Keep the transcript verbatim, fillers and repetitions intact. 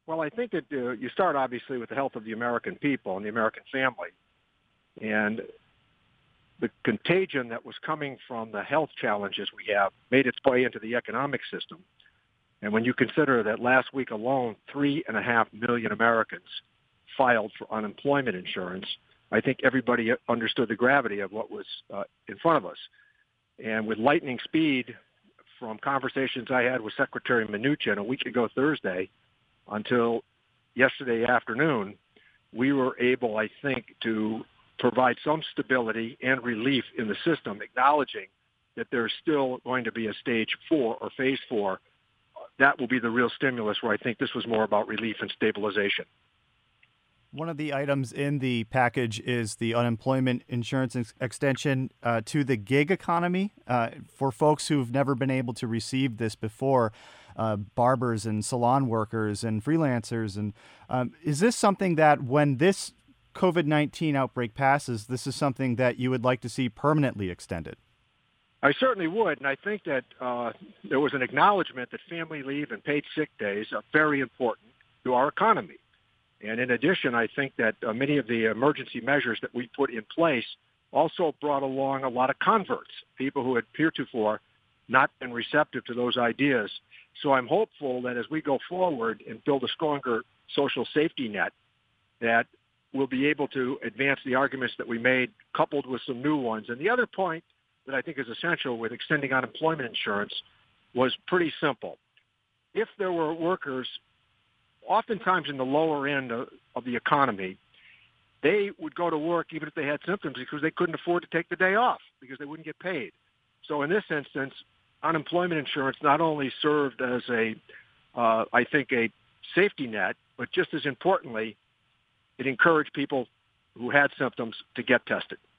Well, I think that uh, you start obviously with the health of the American people and the American family. And the contagion that was coming from the health challenges we have made its way into the economic system. And when you consider that last week alone, three and a half million Americans filed for unemployment insurance, I think everybody understood the gravity of what was uh, in front of us. And with lightning speed, from conversations I had with Secretary Mnuchin a week ago Thursday until yesterday afternoon, we were able, I think, to provide some stability and relief in the system, acknowledging that there's still going to be a stage four or phase four. That will be the real stimulus, where I think this was more about relief and stabilization. One of the items in the package is the unemployment insurance ex- extension uh, to the gig economy uh, for folks who've never been able to receive this before, uh, barbers and salon workers and freelancers. And um, is this something that when this COVID nineteen outbreak passes, this is something that you would like to see permanently extended? I certainly would, and I think that uh, there was an acknowledgement that family leave and paid sick days are very important to our economy. And in addition, I think that uh, many of the emergency measures that we put in place also brought along a lot of converts, people who had heretofore not been receptive to those ideas. So I'm hopeful that as we go forward and build a stronger social safety net, that we'll be able to advance the arguments that we made, coupled with some new ones. And the other point that I think is essential with extending unemployment insurance was pretty simple. If there were workers oftentimes in the lower end of, of the economy, they would go to work even if they had symptoms because they couldn't afford to take the day off because they wouldn't get paid. So in this instance, unemployment insurance not only served as a, uh, I think, a safety net, but just as importantly, it encouraged people who had symptoms to get tested.